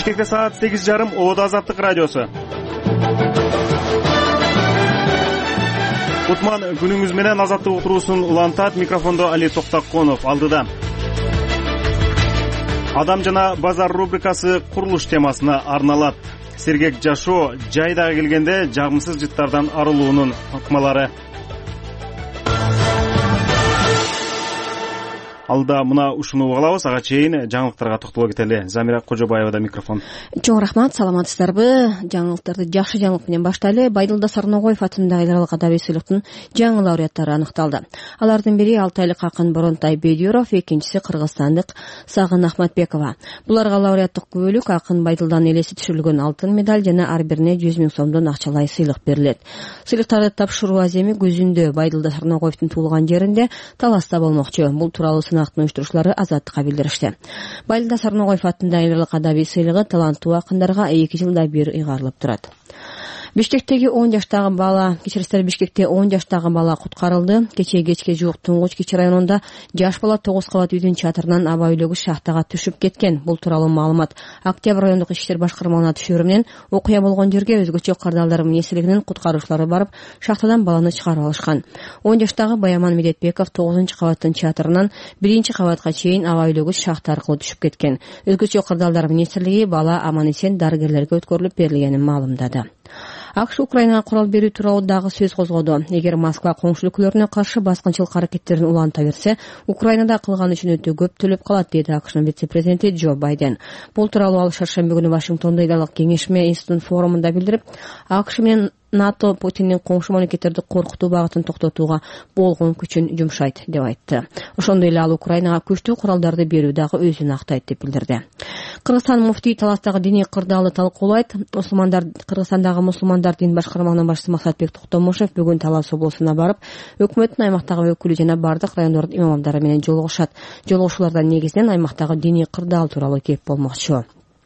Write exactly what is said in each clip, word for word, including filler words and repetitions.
Бишкекте саат сегиз жарым. Ободо Азаттык радиосу. Кутман күнүңүз менен Азаттык утуруусун улантат. Микрофондо Али Токтоконов алдыда. Адам жана базар рубрикасы курулуш темасына арналат. Сергек жашоо жайдага келгенде жагымсыз жыттардан арылуунун ыкмалары. Алда мына ушуну угалабыз, ага чейин жаңылыктарга токтоло кетели. Замира Кожобаевада микрофон. Чоң рахмат, саламатсыздарбы? Жаңылыктарды жакшы жаңылык менен баштайлы. Байдылда Сарногоев атындагы эл аралык адабий сыйлыктын жаңы лауреаттары аныкталды. Алардын бири алтайлык акын Боронтай Бедюров, экинчиси кыргызстандык Сагын Ахматбекова. Буларга лауреаттык күбөлүк акын Байдылдан элеси түшүрүлгөн алтын медаль жана ар бирине жүз миң сомдон акчалай сыйлык берилет. Сыйлыктарды тапшыруу аземи күзүндө Байдылда Сарногоевдун туулган жеринде Таласта болмокчу. Бул тууралуу сынактын уюштуруучулары Азаттыкка билдиришти. Байдылда Сарногоев атындагы эл аралык адабий сыйлыгы таланттуу акындарга эки жылда бир ыйгарылып турат. Бишкектеги он жаштагы бала, кечирисиздер, Бишкекте он жаштагы бала куткарылды. Кечээ кечке жуук Туңгуч Кичи районунда жаш бала тогуз кабат үйдүн чатырынан аба үйлөгү шахтага түшүп кеткен. Бул тууралуу маалымат Октябрь райондук иши иштер башкармалыгына түшүүрү менен окуя болгон жерге өзгөчө кырдаалдар министрлигинин куткаруучулары барып, шахтадан баланы чыгарып алышкан. он жаштагы Баяман Медетбеков тогузунчу кабаттын чатырынан биринчи кабатка чейин аба үйлөгү шахта аркылуу түшүп кеткен. Өзгөчө кырдаалдар министрлиги бала аман-эсен дарыгерлерге өткөрүлүп берилгенин маалымдады. АКШ Украинага курал берүү тууралуу дагы сөз козгоду. Эгер Москва коңшу өлкөлөрүнө каршы баскынчылык аракеттерин уланта берсе, Украинада кылган үчүн өтө көп төлөп калат, деди АКШнын вице-президенти Джо Байден. Бул тууралуу ал шаршемби күнү Вашингтондо эл аралык кеңешме институтунун форумунда билдирип, АКШ менен НАТО Путиндин коңшу мамлекеттерди коркутуу багытын токтотууга болгон күчүн жумшайт деп айтты. Ошондой эле ал Украинага күчтүү куралдарды берүү дагы өзүн актайт деп билдирди. Кыргызстан муфтий Таластагы диний кырдаалды талкуулайт. Мусулмандар Кыргызстандагы мусулмандар дин башкармалыгынын башчысы Максатбек Токтомушев бүгүн Талас облусуна барып, өкмөттүн аймактагы өкүлү жана бардык райондордун имамдары менен жолугушат. Жолугушуулардан негизинен аймактагы диний кырдаал тууралуу кеп болмокчу.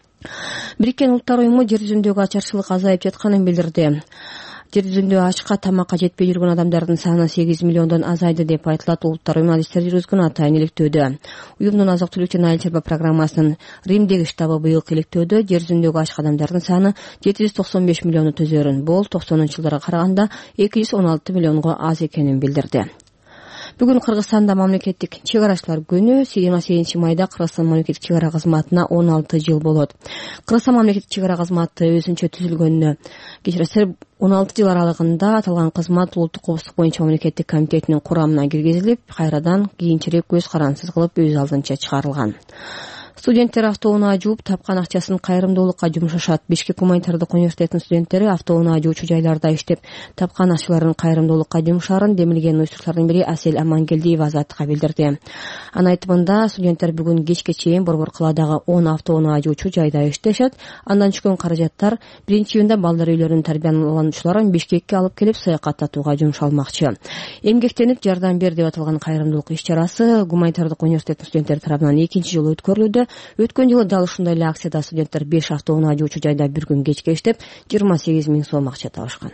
Бириккен Улуттар уюму жер жүзүндөгү ачарчылык азайып жатканын билдирди. Жер жүзүндө ачка тамакка жетпей жүргөн адамдардын саны сегиз миллиондон азайды деп айтылат. Улуттар уюму адистер жүргүзгөн атайын иликтөөдө. Уюмдун азык-түлүк жана айыл чарба программасынын Римдеги штабы быйылкы иликтөөдө жер жүзүндөгү ачка адамдардын саны жети жүз токсон беш миллионду төзөрүн. Бул токсонунчу жылдарга караганда эки жүз он алты миллионго аз экенин билдирди. Бүгүн Кыргызстанда мамлекеттик чек арачылар күнү. жыйырма сегизинчи майда Кыргызстан мамлекеттик чек ара кызматына он алты жыл болот. Кыргызстан мамлекеттик чек ара кызматы өзүнчө түзүлгөнүнө кечиресиздер он алты жыл аралыгында аталган кызмат улуттук коопсуздук боюнча мамлекеттик комитетинин курамына киргизилип, кайрадан кийинчерээк көз карансыз кылып өз алдынча чыгарылган. Студенттер автоунаа жууп тапкан акчасын кайрымдуулукка жумшашат. Бишкек гуманитардык университетинин студенттери автоунаа жуучу жайларда иштеп тапкан акчаларын кайрымдуулукка жумшаарын демилген уюштуруучулардын бири Асель Амангелдиева Азаттыкка билдирди. Анын айтымында студенттер бүгүн кечке чейин Борбор калаадагы он автоунаа жуучу жайда иштешет. Андан түшкөн каражаттар биринчи июнда балдар үйлөрүнүн тарбиялануучуларын Бишкекке алып келип саякаттатууга жумшалмакчы. Эмгектенип жардам бер деп аталган кайрымдуулук иш-чарасы гуманитардык университеттин студенттери тарабынан экинчи жолу өткөрүлүүдө. Өткөн жылы дал ушундай эле акцияда студенттер беш автоунаа жуучу жайда бир күн кечке иштеп жыйырма сегиз миң сом акча табышкан.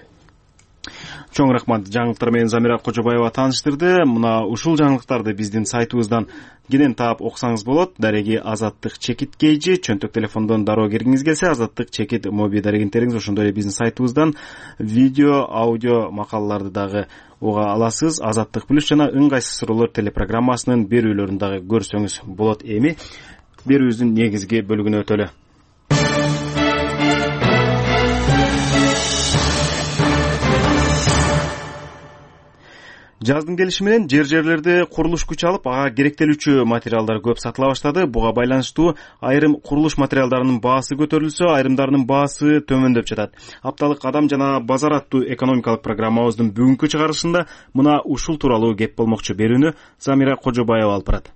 Чоң рахмат. Жаңылыктар менен Замира Кожобаева тааныштырды. Мына ушул жаңылыктарды биздин сайтыбыздан кенен таап окусаңыз болот. Дареги Азаттык чекит кейжи, чөнтөк телефондон дароо киргиңиз келсе Азаттык чекит моби дарегинтериңиз, ошондой эле биздин сайтыбыздан видео, аудио макалаларды дагы уга аласыз. Азаттык плюс жана ыңгайсыз суроолор телепрограммасынын берүүлөрүн дагы көрсөңүз болот. Эми берүүбүздүн негизги бөлүгүнө өтөлү. Жаздын келиши менен жер-жерлерде курулуш күч алып, ага керектелүүчү материалдар көп сатыла баштады. Буга байланыштуу айрым курулуш материалдарынын баасы көтөрүлсө, айрымдарынын баасы төмөндөп жатат. Апталык Адам жана базар аттуу экономикалык программабыздын бүгүнкү чыгарылышында мына ушул тууралуу кеп болмокчу. Берүүнү Замира Кожобаева алып барат.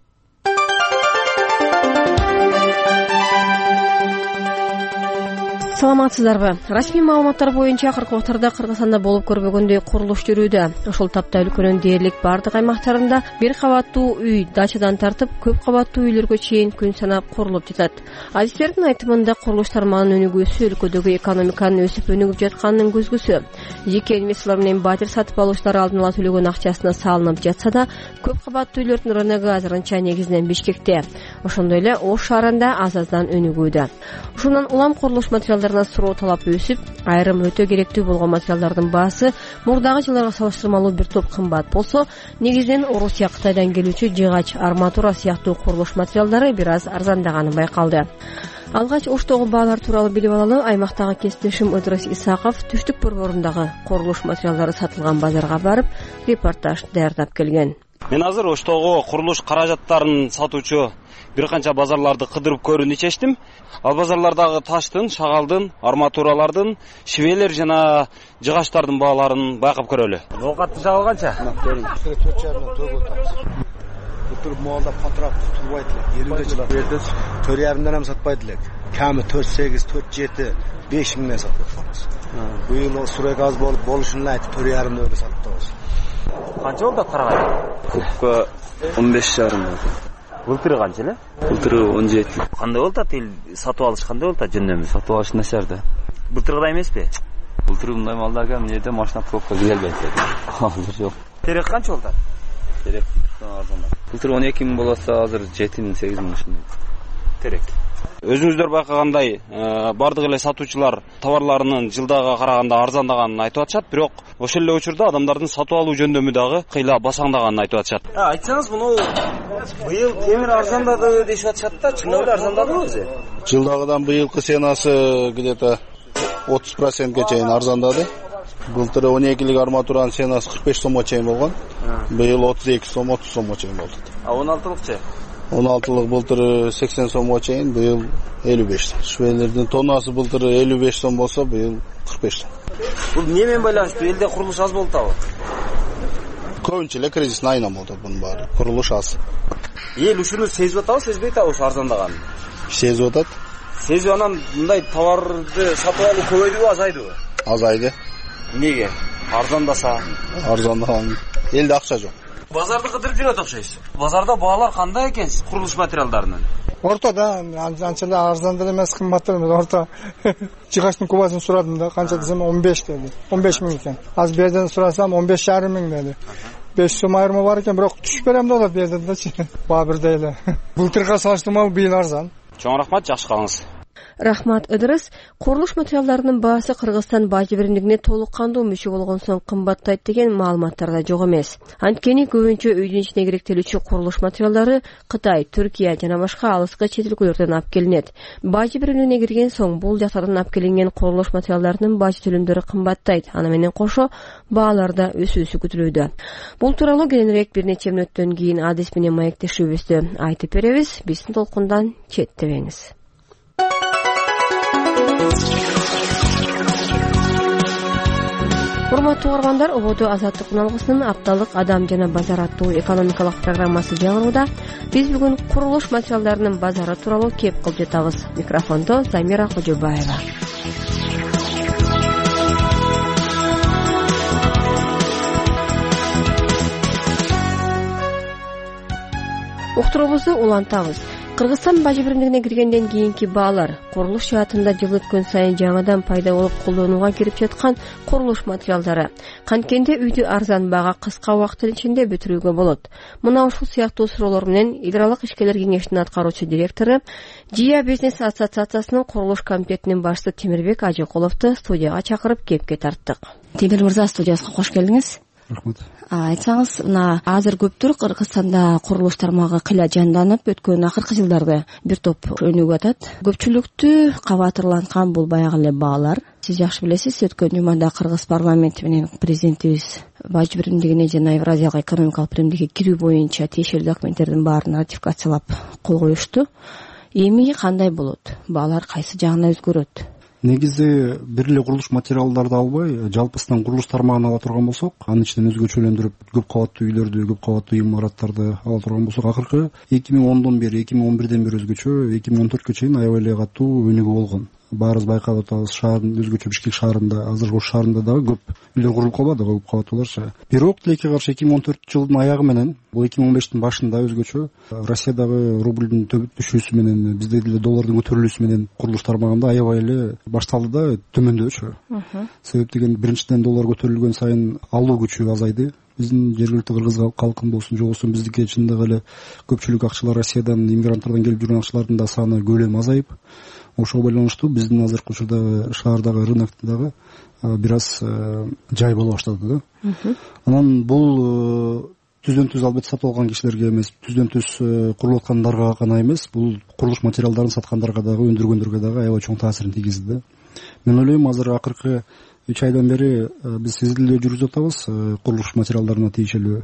Саламатсыздарбы? Расмий маалыматтар боюнча акыркы убактарда Кыргызстанда болуп көрбөгөндөй курулуш жүрүүдө. Ошол тапта өлкөнүн дээрлик бардык аймактарында бир кабаттуу үй дачадан тартып көп кабаттуу үйлөргө чейин күн санап курулуп жатат. Адистердин айтымында курулуш тармагынын өнүгүүсү өлкөдөгү экономиканын өсүп өнүгүп жатканынын көзгүсү. Жеке инвесторлор менен батир сатып алуучулар алдын ала төлөгөн акчасына салынып жатса да, көп кабаттуу үйлөрдүн рыногу азырынча негизинен Бишкекте. Ошондой эле Ош шаарында аз-аздан өнүгүүдө. Ушундан улам курулуш материалдарына суроо талап өсүп, айрым өтө керектүү болгон материалдардын баасы мурдагы жылдарга салыштырмалуу бир топ кымбат болсо, негизинен Орусия, Кытайдан келүүчү жыгач, арматура сыяктуу курулуш материалдары бир аз арзандаганы байкалды. Алгач Оштогу баалар тууралуу билип алалы аймактагы кесиптешим Ыдырыс Исаков түштүк борборундагы курулуш материалдары сатылган базарга барып, репортаж даярдап келген. Мен азыр Оштогу курулуш каражаттарын сатуучу бир канча базарларды кыдырып көрүүнү чечтим. Ал базарлардагы таштын, шагалдын, арматуралардын, швелер жана жыгачтардын бааларын байкап көрөлү. Оокаттын шагалы канча? төрт жарымдан төгүп атабыз. Бутур моолда патрапты турбайт элек. элүү жыл берди. төрт жарымдан ham сатпайт элек. Ками төрт сегиз, төрт жети, беш миңден сатып атабыз. Быйыл сурек аз болуп болушун айтып төрт жарымдан эле саттыбыз. Канча болду карагай? Көпкө он беш жарым болду. Былтыры канча эле? Былтыры он жети. Кандай болду тил сатып алыш кандай болду жөндөмү? Сатып алыш начар да. Былтыргыдай эмеспи? Былтыры мындай малдарга эмнеде машина пробка кире албайт эле. Азыр жок. Терек канча болду? Терек арзан. Былтыры он эки миң болса, азыр жети миң, сегиз миң ушундай. Терек. Өзүңүздөр байкагандай, бардык эле сатуучулар товарларынын жылдага караганда арзандаганын айтып атышат, бирок ошол эле учурда адамдардын сатып алуу жөндөмү дагы кыйла басаңдаганын айтып атышат. Айтсаңыз, муну быйыл темир арзандады дешип атышат да, чындап эле арзандадыбы өзү? Жылдагыдан быйылкы ценасы где-то отуз процентке чейин арзандады. Былтыры он экилик арматуранын ценасы кырк беш сомго чейин болгон. Быйыл отуз эки сом, отуз сомго чейин болду. А он алтылыкчы? он алтылык былтыры сексен сомго чейин, быйыл элүү беш сом. Швелердин тоннасы былтыры элүү беш сом болсо, быйыл кырк беш сом. Бул эмне менен байланыштуу? Элде курулуш аз болуп атабы? Көбүнчө эле кризистин айынан болду бунун баары. Курулуш аз. Эл ушуну сезип атабы, сезбей атабы ушу арзандаганын? Сезип атат. Сезип анан мындай товарды сатып алуу көбөйдүбү, азайдыбы? Азайды. Эмнеге? Арзандаса? Арзандаган. Элде акча жок. Базарды кыдырып жүрөт окшойсуз. Базарда баалар кандай экен курулуш материалдарынын? Ортада, анча эле арзан деле эмес, кымбат деле эмес, орто. Жыгачтын кубасын сурадым да, канча десем он беш деди. он беш миң экен. Азыр берден сурасам он беш жарым миң деди. беш сом айырма бар экен, бирок түшүп берем деп атат берден дачы. Баа бирдей эле. Былтырга салыштырмалуу быйыл арзан. Чоң рахмат, жакшы калыңыз. Рахмат Ыдырыс. Курулуш материалдарынын баасы Кыргызстан бажы биримдигине толук кандуу мүчө болгон соң кымбаттайт деген маалыматтар да жок эмес. Анткени көбүнчө үйдүн ичине керектелүүчү курулуш материалдары Кытай, Түркия жана башка алыскы чет өлкөлөрдөн алып келинет. Бажы биримдигине кирген соң бул жактардан алып келинген курулуш материалдарынын бажы төлөмдөрү кымбаттайт. Аны менен кошо баалар да өсүүсү күтүлүүдө. Бул тууралуу кийинирээк бир нече мүнөттөн кийин адис менен маектешүүбүздө айтып беребиз. Биздин толкундан четтебеңиз. Урматтуу угармандар, ободо азаттык үналгысынын апталык адам жана базар аттуу экономикалык программасы жаңырууда. Биз бүгүн курулуш материалдарынын базары тууралуу кеп кылып жатабыз. Микрофондо Замира Кожобаева. Уктуруубузду улантабыз. Кыргызстан бажы биримдигине киргенден кийинки баалар, курулуш жаатында жыл өткөн сайын жаңадан пайда болуп колдонууга кирип жаткан курулуш материалдары. Канткенде үйдү арзан баага кыска убакыттын ичинде бүтүрүүгө болот. Мына ушул сыяктуу суроолор менен Эл аралык ишкерлер кеңешинин аткаруучу директору, Жия бизнес ассоциациясынын курулуш комитетинин башчысы Темирбек Ажыкуловду студияга чакырып кепке тарттык. Темир мырза, студиябызга кош келдиңиз. Рахмат. Айтсаңыз, мына азыр көптүр Кыргызстанда курулуш тармагы кыйла жанданып, өткөн акыркы жылдарда бир топ өнүгүп атат. Көпчүлүктү кабатырланткан бул баягы эле баалар. Сиз жакшы билесиз, өткөн жумада Кыргыз парламенти менен президентибиз бажы биримдигине жана Евразиялык экономикалык биримдикке кирүү боюнча тиешелүү документтердин баарын ратификациялап кол коюшту. Эми кандай болот? Баалар кайсы жагына өзгөрөт? Негизи бир эле курулуш материалдарды албай, жалпысынан курулуш тармагын ала турган болсок, анын ичинен өзгөчөлөндүрүп, көп кабаттуу үйлөрдү, көп кабаттуу имараттарды ала турган болсок, акыркы эки миң ондон бери, эки миң он бирден бери өзгөчө, эки миң он төрткө чейин аябай эле катуу өнүгүү болгон. баарыбыз байкап атабыз, шаардын өзгөчө Бишкек шаарында, азыр Ош шаарында дагы көп үйлөр курулуп калбады, көп кабаттууларчы. Бирок тилекке каршы эки миң он төртүнчү жылдын аягы менен, бул эки миң он бештин башында өзгөчө Россиядагы рубльдин түшүүсү менен, бизде деле доллардын көтөрүлүүсү менен курулуш тармагында аябай эле башталды да төмөндөчү. Себеп деген биринчиден доллар көтөрүлгөн сайын алуу күчү азайды. Биздин жергиликтүү кыргыз калкын болсун, же болбосо биздики чындыгы эле көпчүлүк акчалар Россиядан, иммигранттардан келип жүргөн акчалардын да саны көлөмү азайып, ошого байланыштуу биздин азыркы учурдагы шаардагы рыноктогу бир аз жай боло баштады да. Анан бул түздөн түз албетте сатып алган кишилерге эмес, түздөн түз курулуп аткандарга гана эмес, бул курулуш материалдарын саткандарга дагы, өндүргөндөргө дагы аябай чоң таасирин тийгизди да. Мен ойлойм, азыр акыркы үч айдан бери биз сезилүү жүргүзүп атабыз курулуш материалдарына тийишелүү.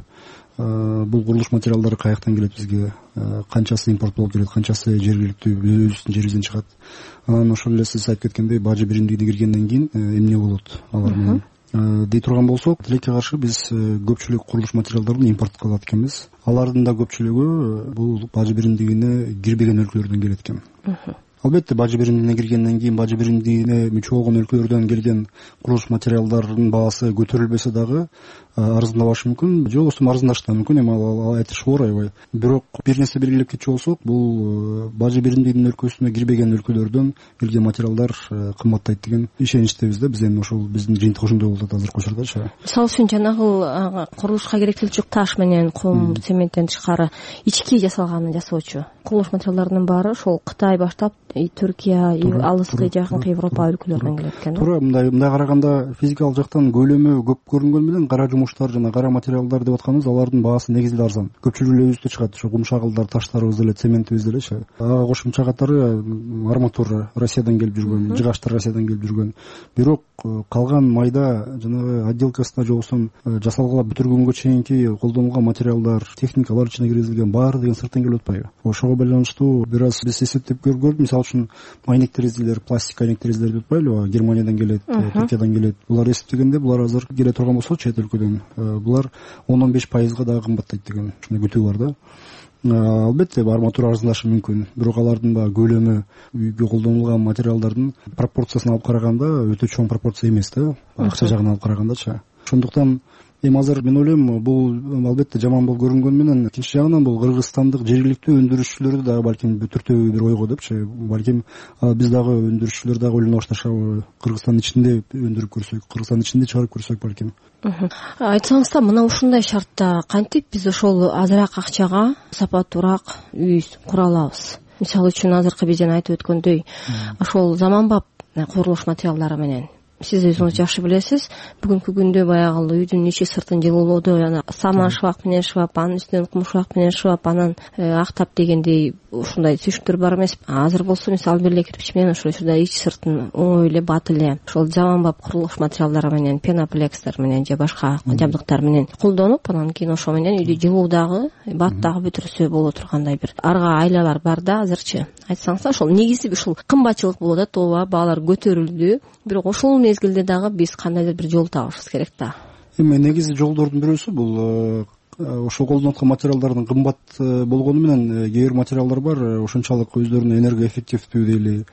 Бул курулуш материалдары каяктан келет бизге, канчасы импорт болуп келет, канчасы жергиликтүү өзүбүздүн жерибизден чыгат. Анан ошол эле сиз айтып кеткендей, бажы биримдигине киргенден кийин эмне болот алар менен дей турган болсок, тилекке каршы биз көпчүлүк курулуш материалдарын импорт кылат экенбиз. Алардын да көпчүлүгү бул бажы биримдигине кирбеген өлкөлөрдөн келет экен. Албетте бажы биримдигине киргенден кийин бажы биримдигине мүчө болгон өлкөлөрдөн келген курулуш материалдарынын баасы көтөрүлбөсө дагы арзандабашы мүмкүн, же болбосо арзандашы да мүмкүн, эми ал айтыш оор аябай. Бирок бир нерсе белгилеп кетчү болсок, бул бажы биримдигинин өлкөсүнө кирбеген өлкөлөрдөн келген материалдар кымбаттайт деген ишеничтебиз да. Биз эми ошол биздин жыйынтык ошондой болуп атат азыркы учурдачы. Мисалы үчүн жанагы курулушка керектелүү жок таш менен кум, цементтен тышкары ички жасалганын жасоочу курулуш материалдарынын баары ошол Кытай баштап Түркия, алыскы жакынкы Европа өлкөлөрүнөн келет экен. Туура, мындай мындай караганда физикалык жактан көлөмү көп көрүнгөн менен кара жумуштар жана кара материалдар деп атканыбыз, алардын баасы негизинде арзан. Көпчүлүгү эле өзүбүздө чыгат, ошо кум шагылдар, таштарыбыз деле, цементибиз делечи. Ага кошумча катары арматура Россиядан келип жүргөн, жыгачтар Россиядан келип жүргөн. Бирок калган майда жанагы отделкасына, же болбосо жасалган бүтүргөнгө чейинки колдонулган материалдар, техникалар ичине киргизилген баары деген сырттан келип атпайбы? Ошого байланыштуу бир аз биз эсептеп көрдүк. Мисалы үчүн айнек терезелер, пластик айнек терезелер деп атпайлыбы? Германиядан келет, Түркиядан келет. Булар эсептегенде, булар азыр келе турган болсо чет өлкөдөн, булар он он беш пайызга дагы кымбаттайт деген ушундай күтүү бар да. Албетте арматура арзандашы мүмкүн, бирок алардын да көлөмү үйгө колдонулган материалдардын пропорциясына алып караганда өтө чоң пропорция эмес да, акча жагынан алып карагандачы. Ошондуктан эми азыр мен ойлойм, бул албетте жаман болуп көрүнгөн менен, экинчи жагынан бул кыргызстандык жергиликтүү өндүрүшчүлөрдү дагы балким бүтүртөбү бир ойго депчи. Балким биз дагы өндүрүшчүлөр дагы ойлоно башташабы, Кыргызстандын ичинде өндүрүп көрсөк, Кыргызстандын ичинде чыгарып көрсөк балким. Айтсаңыз да, мына ушундай шартта кантип биз ошол азыраак акчага сапаттуураак үй кура алабыз? Мисалы үчүн азыркы бизден айтып өткөндөй, ошол заманбап курулуш материалдары менен сиз өзүңүз жакшы билесиз, бүгүнкү күндө баягы үйдүн ичи сыртын жылуулоодо жана саман шыбак менен шыбап, анын үстүнөн кум шыбак менен шыбап, анан актап дегендей ушундай түйшүктөр бар эмес. Азыр болсо мисалы бир эле кирпич менен ошол учурда ичи сыртын оңой эле бат эле ошол заманбап курулуш материалдары менен, пеноплекстерер менен же башка жабдыктар менен колдонуп, анан кийин ошо менен үйдү жылуу дагы, бат дагы бүтүрсө боло тургандай бир арга айлалар бар да азырчы. Айтсаңыз, ошол негизи ушул кымбатчылык болуп атат, ооба, баалар көтөрүлдү, бирок ошол мезгилде дагы биз кандайдыр бир жол табышыбыз керек да. Эми негизи жолдордун бирөөсү бул ошо колдонуп аткан материалдардын кымбат болгону менен кээ бир материалдар бар, ошончалык өздөрүнө энергоэффективдүү дейли,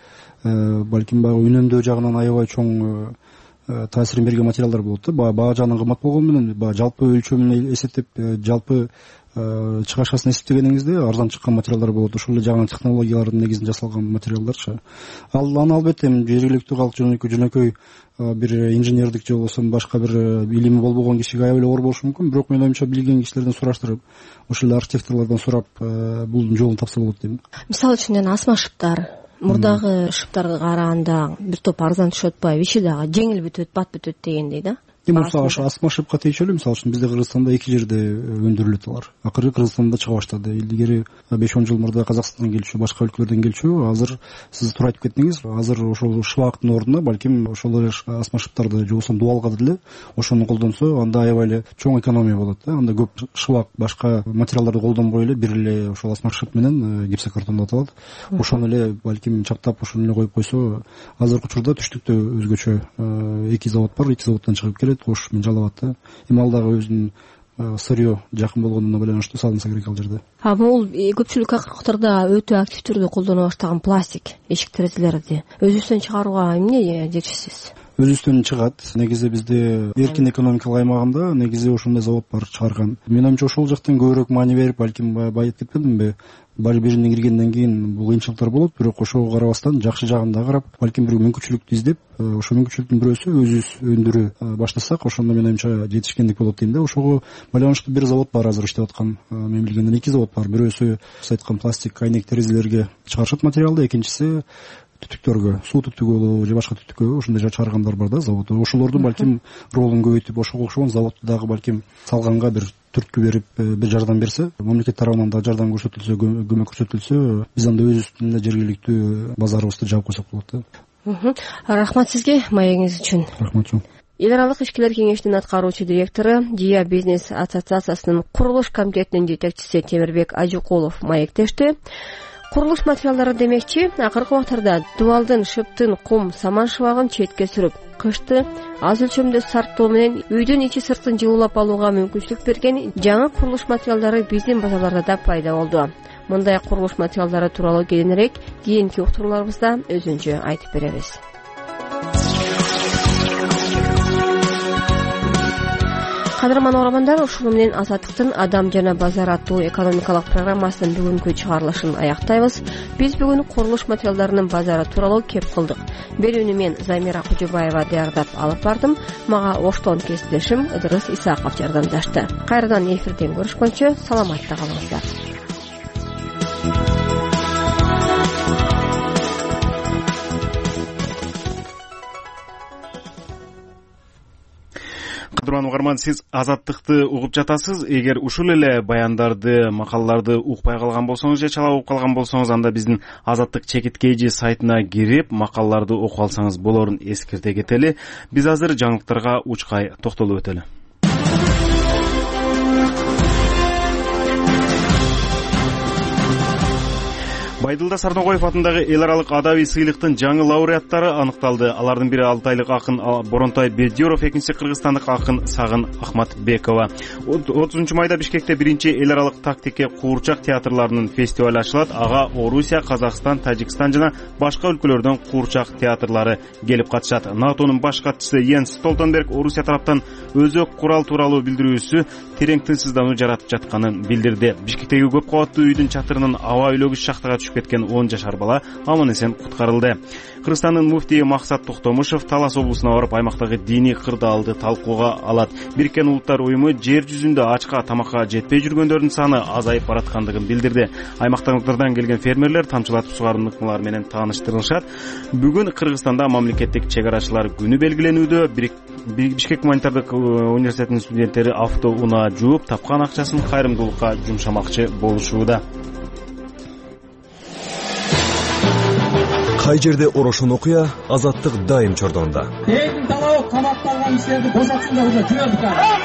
балким баягы үнөмдөө жагынан аябай чоң таасирин берген материалдар болот да. Баа жагынан кымбат болгону менен, баягы жалпы өлчөмүн эсептеп, жалпы чыгашкасын эсептегениңизде арзан чыккан материалдар болот. Ошол эле жагынан технологиялардын негизинде жасалган материалдарчы. Ал аны албетте жергиликтүү калк жөнөкөй жөнөкөй бир инженердик же болбосо башка бир илими болбогон кишиге аябай эле оор болушу мүмкүн. Бирок менин оюмча билген кишилерден сураштырып, ошол эле архитекторлордон сурап, бул жолун тапса болот дейм. Мисалы үчүн асма шыптар, мурдагы шыптарга караганда бир топ арзан түшүп атпайбы? Иши дагы жеңил бүтөт, бат бүтөт дегендей да. Эми ошо асма шыпка тийишелүү. Мисалы үчүн бизде Кыргызстанда эки жерде өндүрүлөт алар. Акыркы Кыргызстанда чыга баштады. Илгери беш он жыл мурда Казакстандан келчү, башка өлкөлөрдөн келчү. Азыр сиз туура айтып кеттиңиз, азыр ошол шыбактын ордуна балким ошол эле асма шыптарды же болбосо дуалга деле ошону колдонсо, анда аябай эле чоң экономия болот да. Анда көп шыбак, башка материалдарды колдонбой эле бир эле ошол асма шып менен гипсокартон деп аталат. Ошону эле балким чактап ошону эле коюп койсо, азыркы учурда түштүктө өзгөчө эки завод бар, эки заводдон чыгып келет, Ош менен Жалал абад да. Эми ал дагы өзүнүн сырье жакын болгонуна байланыштуу салынса керек ал жерде. А бул көпчүлүк акыркытарда өтө актив түрдө колдоно баштаган пластик эшик терезелерди өзүбүздөн чыгарууга эмне жетишсиз? Өзүбүздөн чыгат. Негизи бизде эркин экономикалык аймагында негизи ошондой завод бар чыгарган. Мен ойумча ошол жактан көбүрөөк маани берип, балким байыт кетпедимби? Бир бирине киргенден кийин бул кыйынчылыктар болот, бирок ошого карабастан жакшы жагын да карап, балким бир мүмкүнчүлүктү издеп, ошол мүмкүнчүлүктүн бирөөсү өзүбүз өндүрүү баштасак, ошондо мен оюмча жетишкендик болот дейм да. Ошого байланыштуу бир завод бар азыр иштеп аткан. Мен билгенден эки завод бар. Бирөөсү сиз айткан пластик айнек терезелерге чыгарышат материалды, экинчиси түтүктөргө, суу түтүгү же башка түтүккө ошондой чыгаргандар бар да завод. Ошолордун балким ролун көбөйтүп, ошого окшогон заводду дагы балким салганга бир түрткү берип, бир жардам берсе, мамлекет тарабынан да жардам көрсөтүлсө, көмөк көрсөтүлсө, биз анда өзүбүздүн эле жергиликтүү базарыбызды жаап койсок болот да. Рахмат сизге маегиңиз үчүн. Рахмат чоң. Эл аралык ишкерлер кеңешинин аткаруучу директору, Дия бизнес ассоциациясынын курулуш комитетинин жетекчиси Темирбек Ажыкулов маектешти. Курулуш материалдары демекчи, акыркы убактарда дубалдын, шыптын, кум, саман шыбагын четке сүрүп, кышты аз өлчөмдө сарптоо менен үйдүн ичи сыртын жылуулап алууга мүмкүнчүлүк берген жаңы курулуш материалдары биздин базарларда да пайда болду. Мындай курулуш материалдары тууралуу кийинирээк кийинки уктурууларыбызда өзүнчө айтып беребиз. Кадырман угармандар, ушуну менен Азаттыктын Адам жана базар аттуу экономикалык программасынын бүгүнкү чыгарылышын аяктайбыз. Биз бүгүн курулуш материалдарынын базары тууралуу кеп кылдык. Берүүнү мен Замира Кужубаева даярдап алып бардым. Мага оштон кесиптешим Ыдырыс Исаков жардамдашты. Кайрадан эфирден көрүшкөнчө саламатта калыңыздар. Кадырман угарман, сиз Азаттыкты угуп жатасыз. Эгер ушул эле баяндарды, макалаларды укпай калган болсоңуз же чала угуп калган болсоңуз, анда биздин Азаттык чекит кейжи сайтына кирип макалаларды окуп алсаңыз болорун эскерте кетели. Биз азыр жаңылыктарга учкай токтолуп өтөлү. Байдылда Сарногоев атындагы эл аралык адабий сыйлыктын жаңы лауреаттары аныкталды. Алардын бири алтайлык акын Боронтой Бедиоров, экинчиси кыргызстандык акын Сагын Ахматбекова. отузунчу майда Бишкекте биринчи эл аралык тактике куурчак театрларынын фестиваль ачылат. Ага Орусия, Казакстан, Тажикстан жана башка өлкөлөрдөн куурчак театрлары келип катышат. НАТОнун баш катчысы Йенс Столтенберг Орусия тараптан өзөк курал тууралуу билдирүүсү терең тынчсыздануу жаратып жатканын билдирди. Бишкектеги көп кабаттуу үйдүн чатырынын аба үйлөгүч шахтага кеткен он жашар бала аман эсен куткарылды. Кыргызстандын муфтийи Максат Токтомушев Талас облусуна барып аймактагы диний кырдаалды талкууга алат. Бириккен Улуттар уюму жер жүзүндө ачка тамакка жетпей жүргөндөрдүн саны азайып бараткандыгын билдирди. Аймактагылардан келген фермерлер тамчылатып сугаруу ыкмалары менен тааныштырылышат. Бүгүн Кыргызстанда мамлекеттик чек арачылар күнү белгиленүүдө. Бишкек гуманитардык университетинин студенттери авто унаа жууп, тапкан акчасын кайрымдуулукка жумшамакчы болушууда. Кай жерде орошон окуя, Азаттык дайым чордонда. Элдин талабы каматталган кишилерди бошотсундар уже жүрөдүк.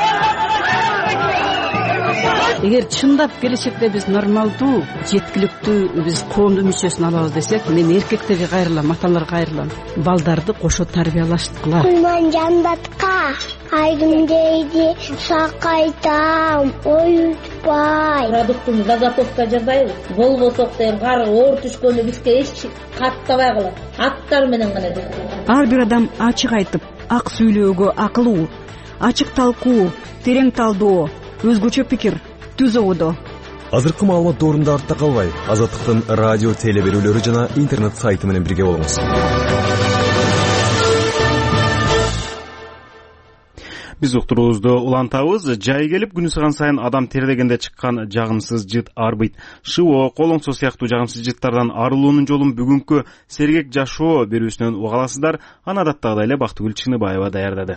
Эгер чындап келечекте биз нормалдуу, жеткиликтүү биз коомдун мүчөсүн алабыз десек, мен эркектерге кайрылам, аталарга кайрылам. Балдарды кошо тарбиялаштыкыла. Кулман жандатка айдым дейди, сакайтам, оютпай. Продуктун заготовка жасайбыз. Болбосок дейм, кары оор түшкөндө бизге эч каттабай калат. Аттар менен гана жасайбыз. Ар бир адам ачык айтып, ак сүйлөөгө акылуу, ачык талкуу, терең талдоо, өзгөчө пикир түзүүдө. Азыркы маалымат доорунда артта калбай, Азаттыктын радио теле берүүлөрү жана интернет сайты менен бирге болуңуз. Биз уктуруубузду улантабыз. Жай келип күнү сыган сайын адам тердегенде чыккан жагымсыз жыт арбыйт. Шыоо, колоңсо сыяктуу жагымсыз жыттардан арылуунун жолун бүгүнкү Сергек жашоо берүүсүнөн уга аласыздар. Аны адаттагыдай эле Бактыгүл Чыныбаева даярдады.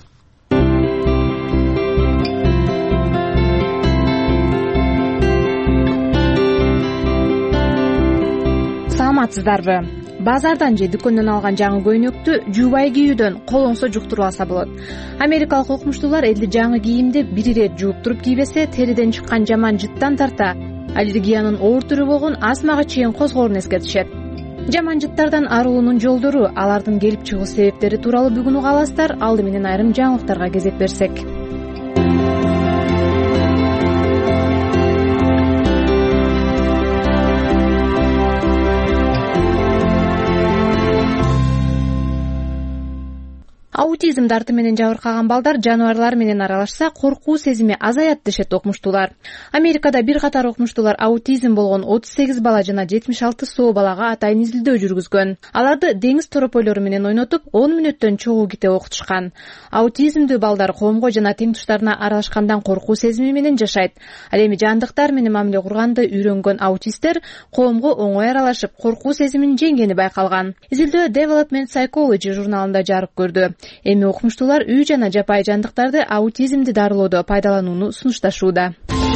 Саламатсыздарбы? Базардан же дүкөндөн алган жаңы көйнөктү жуубай кийүүдөн колоңсо жуктуруп алса болот. Америкалык окумуштуулар элди жаңы кийимди бир ирет жууп туруп кийбесе, териден чыккан жаман жыттан тарта аллергиянын оор түрү болгон астмага чейин козгоорун эскертишет. Жаман жыттардан арылуунун жолдору, алардын келип чыгуу себептери тууралуу бүгүн уга аласыздар. Алды менен айрым жаңылыктарга кезек берсек. аутизм дарты менен жабыркаган балдар жаныбарлар менен аралашса коркуу сезими азаят дешет окумуштуулар. Америкада бир катар окумуштуулар аутизм болгон отуз сегиз бала жана жетимиш алты соо балага атайын изилдөө жүргүзгөн. Аларды деңиз торопойлору менен ойнотуп он мүнөттөн чогуу китеп окутушкан. Аутизмдүү балдар коомго жана тең туштарына аралашкандан коркуу сезими менен жашайт. Ал эми жандыктар менен мамиле курганды үйрөнгөн аутисттер коомго оңой аралашып, коркуу сезимин жеңгени байкалган. Изилдөө Development Psychology журналында жарык көрдү. Эми окумуштуулар үй жана жапайы жандыктарды аутизмди дарылоодо пайдаланууну сунушташууда.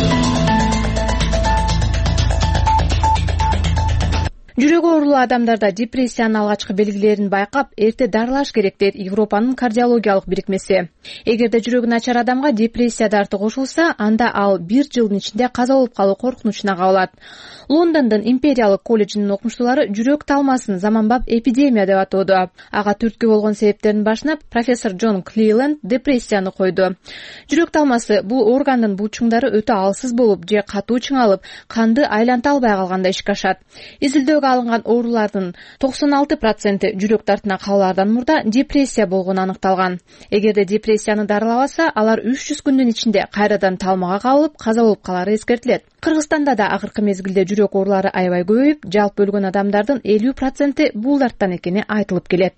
Жүрөгү оорулуу адамдарда депрессиянын алгачкы белгилерин байкап, эрте дарылаш керек дейт Европанын кардиологиялык бирикмеси. Эгерде жүрөгү начар адамга депрессия дарты кошулса, анда ал бир жылдын ичинде каза болуп калуу коркунучуна кабылат. Лондондун Империялык колледжинин окумуштуулары жүрөк талмасын заманбап эпидемия деп атоодо. Ага түрткү болгон себептердин башына профессор Джон Клиленд депрессияны койду. Жүрөк талмасы бул органдын булчуңдары өтө алсыз болуп же катуу чыңалып, канды айланта албай калганда ишке ашат. Изилдөөгө алынган оорулардын токсон алты проценти жүрөк тартына кабылаардан мурда депрессия болгону аныкталган. Эгерде депрессияны дарылабаса, алар үч жүз күндүн ичинде кайрадан талмага кабылып, каза болуп калары эскертилет. Кыргызстанда да акыркы мезгилде жүрөк оорулары аябай көбөйүп, жалпы өлгөн адамдардын элүү проценти бул дарттан экени айтылып келет.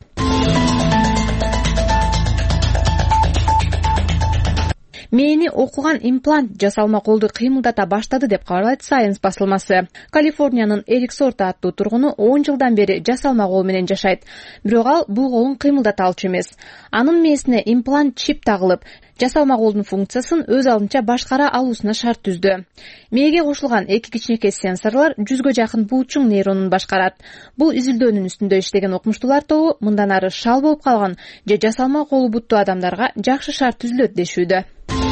Мээни окуган имплант жасалма колду кыймылдата баштады деп кабарлайт Science басылмасы. Калифорниянын Эрик Сорта аттуу тургуну он жылдан бери жасалма кол менен жашайт. Бирок ал бул колун кыймылдата алчу эмес. Анын мээсине имплант чип тагылып, жасалма колдун функциясын өз алдынча башкара алуусуна шарт түздү. Мээге кошулган эки кичинекей сенсорлор жүзгө жакын булчуң нейронун башкарат. Бул изилдөөнүн үстүндө иштеген окумуштуулар тобу мындан ары шал болуп калган же жасалма колу буттуу адамдарга жакшы шарт түзүлөт дешүүдө.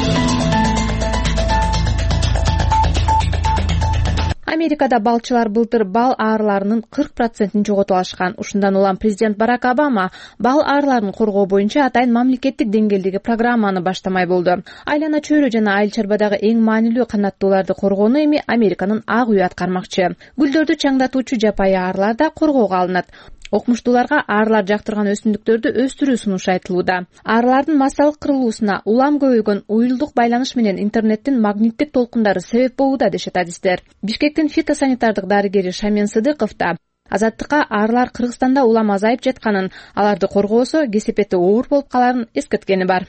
Америкада балчылар былтыр бал аарыларынын кырк процентин жоготуп алышкан. Ушундан улам президент Барак Обама бал аарыларын коргоо боюнча атайын мамлекеттик деңгээлдеги программаны баштамай болду. Айлана чөйрө жана айыл чарбадагы эң маанилүү канаттууларды коргоону эми Американын ак үйү аткармакчы. Гүлдөрдү чаңдатуучу жапайы аарылар да коргоого алынат. Окумуштууларга аарылар жактырган өсүмдүктөрдү өстүрүү сунушу айтылууда. Аарылардын массалык кырылуусуна улам көбөйгөн уюлдук байланыш менен интернеттин магниттик толкундары себеп болууда дешет адистер. Бишкектин фитосанитардык дарыгери Шамен Сыдыков да Азаттыкка аарылар Кыргызстанда улам азайып жатканын, аларды коргоосо кесепети оор болуп каларын эскерткени бар.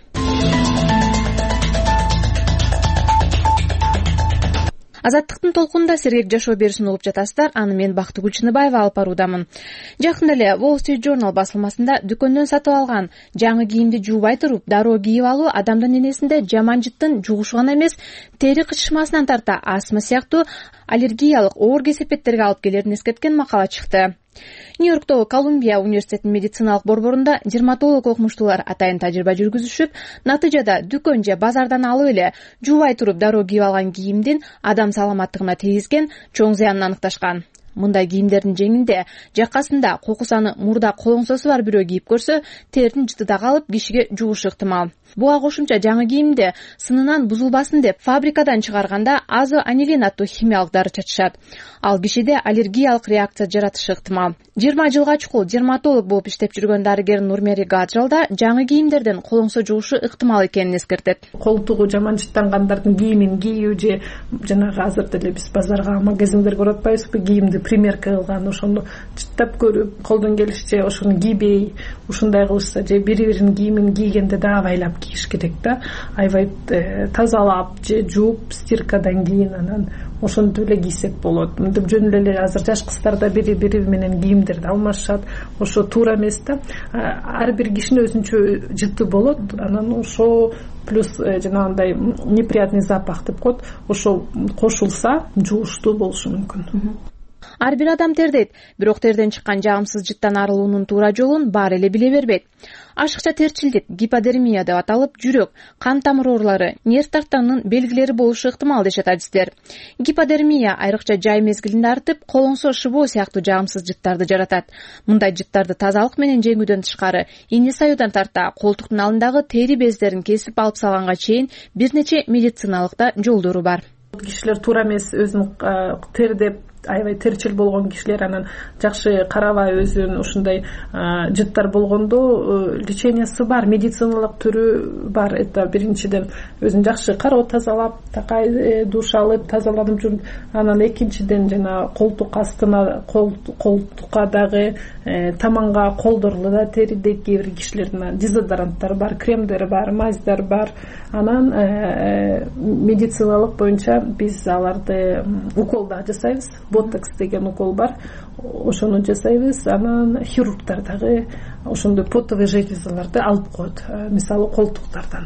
Азаттыктын толкунда сергек жашоо берүүсүн угуп жатасыздар. Аны мен Бактыгүл Чыныбаева алып баруудамын. Жакында эле Wall Street Journal басылмасында дүкөндөн сатып алган жаңы кийимди жуубай туруп дароо кийип алуу адамдын энесинде жаман жыттын жугушу гана эмес, тери кычышмасынан тарта астма сыяктуу аллергиялык оор кесепеттерге алып келерин эскерткен макала чыкты. Нью-Йорктогу Колумбия университетинин медициналык борборунда дерматолог окумуштуулар атайын тажрыйба жүргүзүшүп, натыйжада дүкөн же базардан алып эле жуубай туруп дароо кийип алган кийимдин адам саламаттыгына тийгизген чоң зыянын аныкташкан. Мындай кийимдердин жеңинде, жакасында кокусаны мурда колоңсосу бар бирөө кийип көрсө, теринин жыты да калып, кишиге жугушу ыктымал. Буга кошумча жаңы кийимде сынынан бузулбасын деп фабрикадан чыгарганда азоанилин аттуу химиялык дары чачышат. Ал кишиде аллергиялык реакция жаратышы ыктымал. жыйырма жылга чукул дерматолог болуп иштеп жүргөн дарыгер Нурмери Гаджал да жаңы кийимдерден колоңсо жугушу ыктымал экенин эскертет. Колтугу жаман жыттангандардын кийимин кийүү же жанагы азыр деле биз базарга, магазиндерге барып атпайбызбы, кийимди примерка кылган, ошону жыттап көрүп, колдон келишче ошону кийбей, ушундай кылышса же бири-биринин кийимин кийгенде да абайлап кийиш керек да. Аябай тазалап же жууп стиркадан кийин анан ошентип эле кийсек болот. Мынтип жөн эле азыр жаш кыздар да бири-бири менен кийимдерди алмашат. Ошо туура эмес да. Ар бир кишинин өзүнчө жыты болот. Анан ошо плюс жанагындай неприятный запах деп коет. Ошо кошулса жугуштуу болушу мүмкүн. Ар бир адам тердейт, бирок терден чыккан жагымсыз жыттан арылуунун туура жолун баары эле биле бербейт. Ашыкча терчилдик, гиподермия деп аталып, жүрөк, кан тамыр оорулары, нерв тартанынын белгилери болушу ыктымал дешет адистер. Гиподермия айрыкча жай мезгилинде артып, колоңсо шыбоо сыяктуу жагымсыз жыттарды жаратат. Мындай жыттарды тазалык менен жеңүүдөн тышкары, ийне саюудан тарта колтуктун алдындагы тери бездерин кесип алып салганга чейин бир нече медициналык да жолдору бар. Кишилер туура эмес өзүн тердеп аябай терчил болгон кишилер анан жакшы карабай өзүн ушундай жыттар болгондо лечениясы бар, медициналык түрү бар. Это биринчиден өзүн жакшы кароо тазалап, такай душ алып тазаланып жүрүп, анан экинчиден жана колтук астына, колтукка дагы таманга, колдорго да теридеги кээ бир кишилердин дезодоранттары бар, кремдери бар, мазьдар бар. Анан медициналык боюнча биз аларды укол да жасайбыз. Ботокс деген укол бар, ошону жасайбыз. Анан хирургдар дагы ошондой потовый железаларды алып коет, мисалы колтуктардан.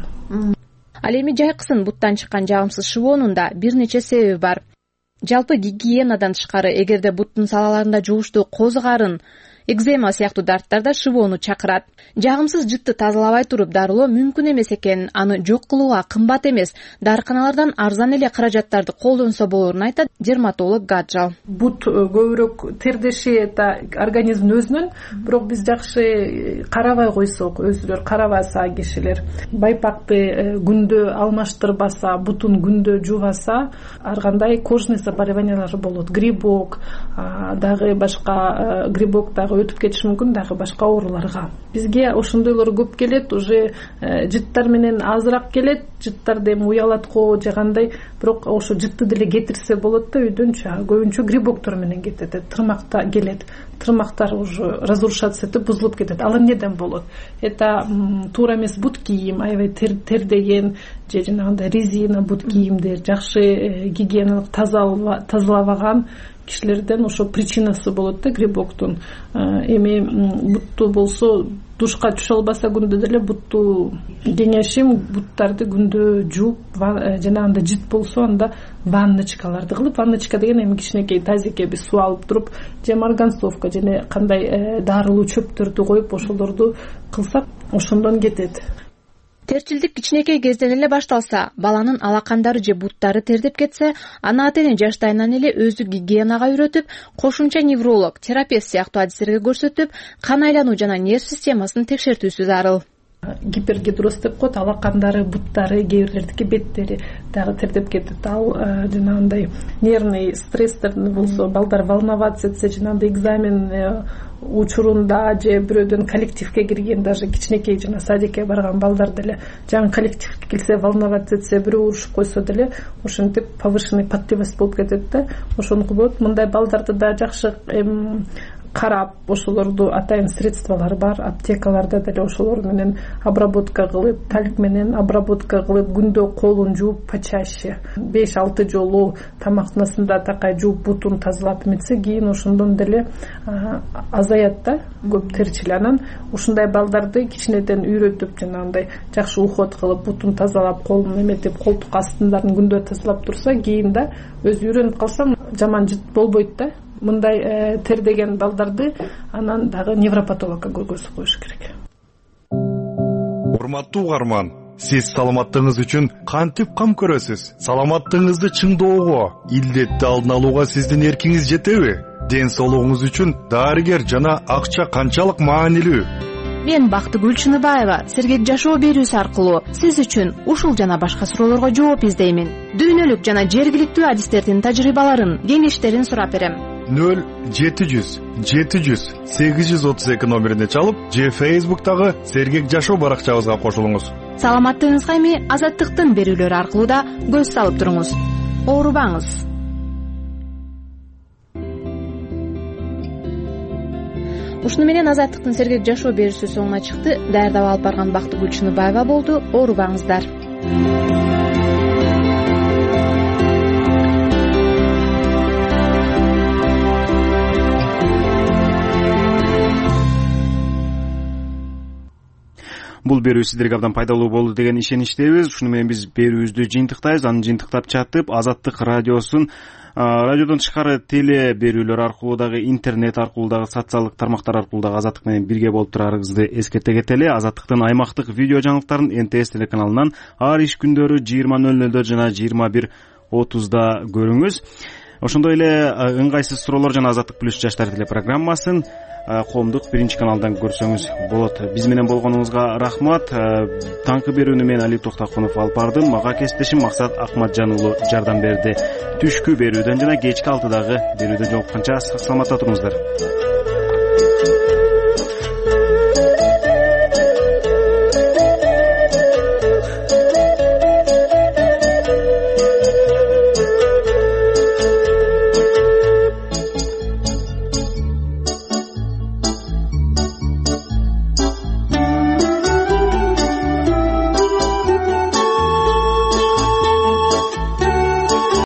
Ал эми жайкысын буттан чыккан жагымсыз шыбоонун да бир нече себеби бар. Жалпы гигиенадан тышкары, эгерде буттун салаларында жугуштуу козгарын, экзема сыяктуу дарттар да шыбоону чакырат. Жагымсыз жытты тазалабай туруп дарылоо мүмкүн эмес экенин, аны жок кылууга кымбат эмес, дарыканалардан арзан эле каражаттарды колдонсо болорун айтат дерматолог Гаджал. Бут көбүрөөк тердеши это организмдин өзүнөн, бирок биз жакшы карабай койсок, өзүлөр карабаса кишилер, байпакты күндө алмаштырбаса, бутун күндө жуубаса, ар кандай кожный заболеваниялар болот. Грибок, дагы башка грибок дагы өтүп кетиши мүмкүн, дагы башка ооруларга. Бизге ошондойлор көп келет, уже жыттар менен азыраак келет, жыттарды эми уялат го же кандай, бирок ошо жытты деле кетирсе болот да, үйдөн көбүнчө грибоктор менен кетет, тырмакта келет. Тырмактар уже разрушаться этип бузулуп кетет. Ал эмнеден болот? Это туура эмес бут кийим, аябай тер деген же жанагындай резина бут кийимдер, жакшы гигиеналык тазалабаган кишилерден ошо причинасы болот да грибоктун. Эми бутту болсо душка түшө албаса күндө деле бутту кеңешим буттарды күндө жууп, жанагындай жыт болсо анда ванночкаларды кылып, ванночка деген эми кичинекей тазикке биз суу алып туруп, же марганцовка же кандай дарылуу чөптөрдү коюп ошолорду кылсак ошондон кетет. Терчилдик кичинекей кезден эле башталса, баланын алакандары же буттары тердеп кетсе, ана ата-эне жаштайынан эле өзү гигиенага үйрөтүп, кошумча невролог, терапевт сыяктуу адистерге көрсөтүп, кан айлануу жана нерв системасын текшертүүсү зарыл. Гипергидроз деп коет, алакандары, буттары, кээ бирлердики беттери дагы тердеп кетет. Ал жанагындай нервный стресстердин болсо, балдар волноваться этсе, жанагындай экзамен учурунда же бирөөдөн коллективге кирген, даже кичинекей жана садикке барган балдар деле жаңы коллективге келсе, волноваться этсе, бирөө урушуп койсо деле ошентип повышенный потливость болуп кетет да. Ошону болот. Мындай балдарды да жакшы карап, ошолорду атайын средстволор бар, аптекаларда деле ошолор менен обработка кылып, тальк менен обработка кылып, күндө колун жууп почаще беш алты жолу тамактанасында такай жууп, бутун тазалап эметсе, кийин ошондон деле азаят да, көп терчил. Анан ушундай балдарды кичинеден үйрөтүп, жанагындай жакшы уход кылып, бутун тазалап, колун эметип, колтук астындарын күндө тазалап турса, кийин да өзү үйрөнүп калса, жаман жыт болбойт да. Мындай тердеген балдарды анан дагы невропатологко көргөзүп коюш керек. Урматтуу угарман, сиз саламаттыгыңыз үчүн кантип кам көрөсүз? Саламаттыгыңызды чыңдоого, илдетти алдын алууга сиздин эркиңиз жетеби? Ден соолугуңуз үчүн дарыгер жана акча канчалык маанилүү? Мен Бактыгүл Чыныбаева сергек жашоо берүүсү аркылуу сиз үчүн ушул жана башка суроолорго жооп издеймин. Дүйнөлүк жана жергиликтүү адистердин тажрыйбаларын, кеңештерин сурап берем. нөл жети жүз жети жүз сегиз жүз отуз эки номерине чалып, же Facebook'тагы сергек жашоо баракчабызга кошулуңуз. Саламаттыгыңызга эми Азаттыктын берүүлөрү аркылуу да көз салып туруңуз. Оорубаңыз. Ушуну менен Азаттыктын сергек жашоо берүүсү соңуна чыкты. Даярдап алып барган Бактыгүл Чыныбаева болду. Оорубаңыздар. Бул берүү сиздерге абдан пайдалуу болду деген ишеничтебиз. Ушуну менен биз берүүбүздү жыйынтыктайбыз. Аны жыйынтыктап чатып, Азаттык радиосун радиодон тышкары теле берүүлөр аркылуу дагы, интернет аркылуу дагы, социалдык тармактар аркылуу дагы Азаттык менен бирге болуп турарыңызды эскерте кетели. Азаттыктын аймактык видео жаңылыктарын эн тэ эс телеканалынан ар иш күндөрү жыйырма нөл нөлдө жана жыйырма бир отузда көрүңүз. Ошондой эле ыңгайсыз суроолор жана Азаттык плюс жаштар теле программасын коомдук биринчи каналдан көрсөңүз болот. Биз менен болгонуңузга рахмат. Таңкы берүүнү мен Али Токтакунов алып бардым. Мага кесиптешим Максат Акматжан уулу жардам берди. Түшкү берүүдөн жана кечки алтыдагы берүүдөн жолукканча саламатта туруңуздар.